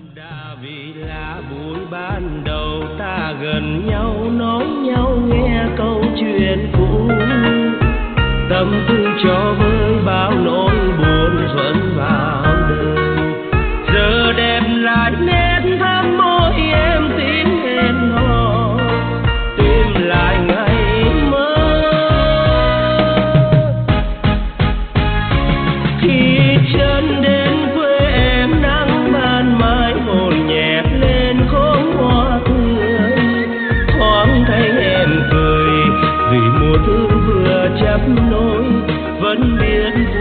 đã vì là buổi ban đầu ta gần nhau nói nhau nghe câu chuyện cũ, tâm tư cho vơi bao nỗi buồn vẫn vào đời. Giờ đẹp lại nét thắm môi em tiếng hẹn hò, tìm lại ngày mơ. Khi chân đến quê em nắng ban mai hồn nhẹ lên khóm hoa tươi, thoáng thấy em cười vì mùa thương vừa chắp nối vẫn biết